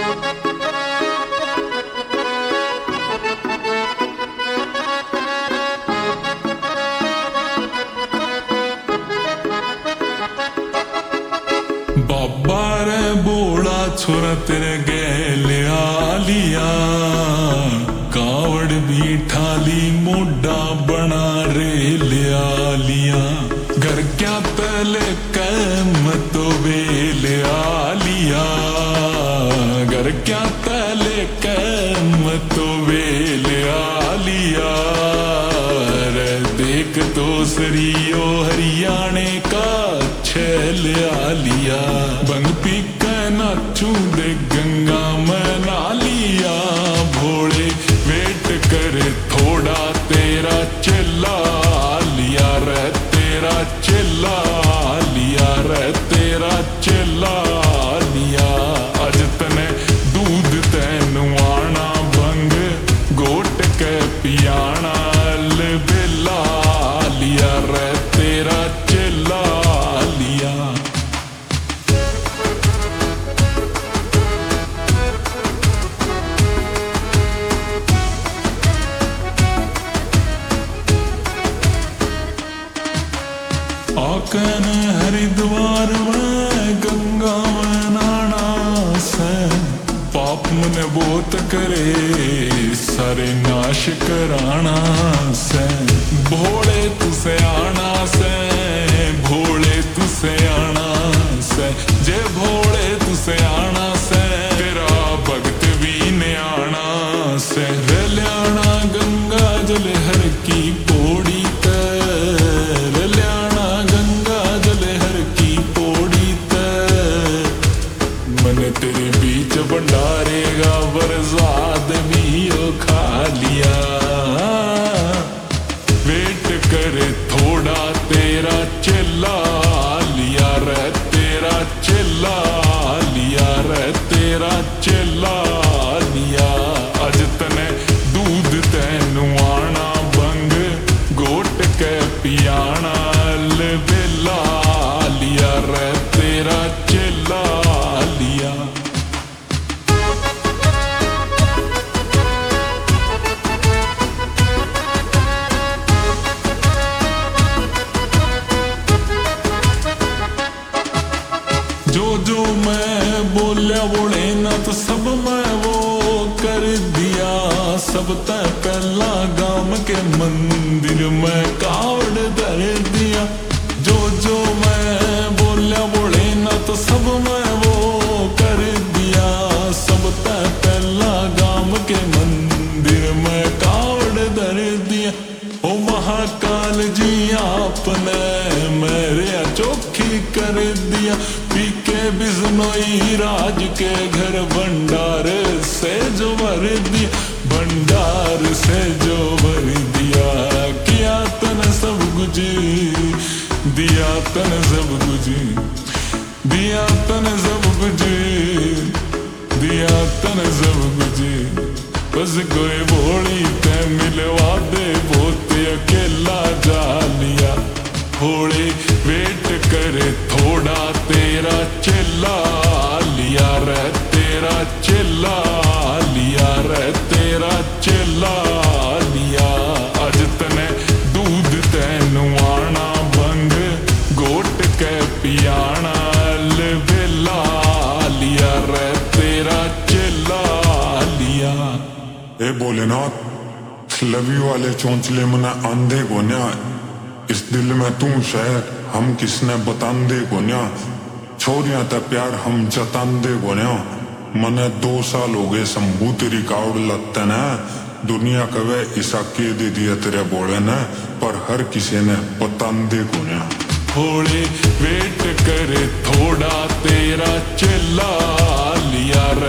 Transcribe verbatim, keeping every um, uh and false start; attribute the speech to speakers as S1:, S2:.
S1: बाबा रे बोला छोरा तेरे गैले आलिया, कावड़ भी ठाली मोडा बना रे लिया लिया। घर क्या तले कैम तो बेले आलिया, घर क्या तले कैम तो बेले आलिया। रे देख तो सरियो हरियाणे का छेल आलिया। बंग पी के नाचू दे गंगा में नालिया, भोले वेट करे थोड़ा तेरा चिल्ला लिया रे, तेरा चिल्ला लिया रे, तेरा चिल्ला लिया। अज तने दूध तैनू आना, बंग गोट के पियाना, अलबेला लिया रे, तेरा चिल्ला लिया। आकन हरिद्वार में गंगा में नाना से, पाप मन बहुत करे सारे नाश कराना से। भोले तुसे आना से, भोले तुसे आना से, जे भोले तुसे आना से, तेरा भक्त भी ने आना से। रल्याना गंगा जल हर की पौड़ी तर, रल्याना गंगा जल हर की पौड़ी तर। मन तेरे बीच भंडारेगा बरसात भी ओ खा लिया। वेट करे थोड़ा तेरा चिल्ला लिया रे, तेरा चिल्ला लिया रे, तेरा चिल्ला लिया। अज तने दूध तैनू आना, बंग गोट के पियाना, अलबेला लिया रे, तेरा चिल्ला लिया। जो जो मैं बोलिया बोले ना तो सब मैं वो कर दिया। सब तय पहला गांव के मंदिर में कावड़ धर दिया। जो जो मैं बोलिया बोले ना तो सब मैं वो कर दिया। सब तय पहला गांव के मंदिर में कावड़ धर दिया। ओ महाकाल जी आपने मेरे चौखी कर दिया। पी के बिजनोई राज के घर भंडार से जो भर दिया, भंडार से जो भर दिया। किया तन सब कुछ, दिया तन सब कुछ, दिया तन सब कुछ, दिया तन सब कुछ। बस कोई भोली ते मिलवा दे, बहुत अकेला जा लिया। भोले वेट करे थोड़ा तेरा चिल्ला लिया रे, तेरा चिल्ला लिया रे, तेरा चिल्ला लिया। अज तने दूध तैनू आना, बंग गोट के पियाना, अलबेला लिया रे, तेरा चिल्ला लिया।
S2: ए भोलेनाथ, लवी वाले चौंचले मना आंधे गोन्या। इस दिल में तू शहर हम किसने बतांदे गोन्या। छोरियां ते प्यार हम जतांदे गोन्या। मने दो साल हो गए शंभू तेरी कावड़ लगते न। दुनिया कवे ईसा के दे दिया तेरे बोले न, पर हर किसी ने बतांदे गोन्या।
S1: भोले वेट करे थोड़ा तेरा चिल्ला लिया रे,